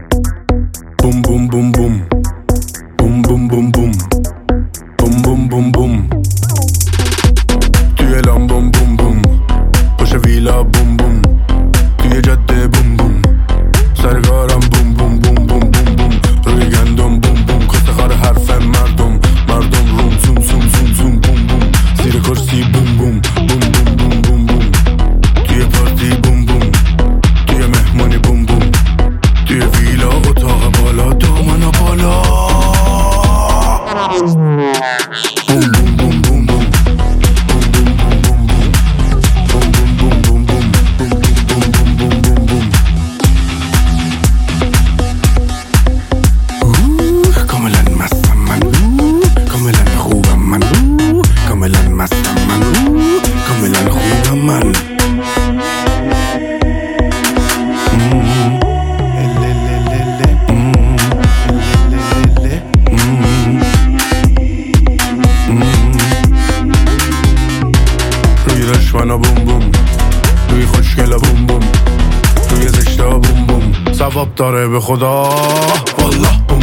بوم بوم بوم بوم بوم بوم بوم بوم بوم بوم بوم بوم توی لام بوم بوم بوم پشت ویلا بوم بوم توی جاده بوم بوم سرگارم بوم بوم بوم بوم بوم بوم روی گندم بوم بوم کستخار حرف مردم روم زوم زوم زوم زوم بوم بوم زیر کرسی بوم بوم بوم بوم بوم بوم بوم توی پارتی بوم بوم توی مهمانی بوم بوم توی ویلا اتاق بالا دامن بالا بوم بوم بوم بوم بوم رشونا بوم بوم روی خوشگلا بوم بوم روی زشتا بوم بوم ثواب داره به خدا والله بوم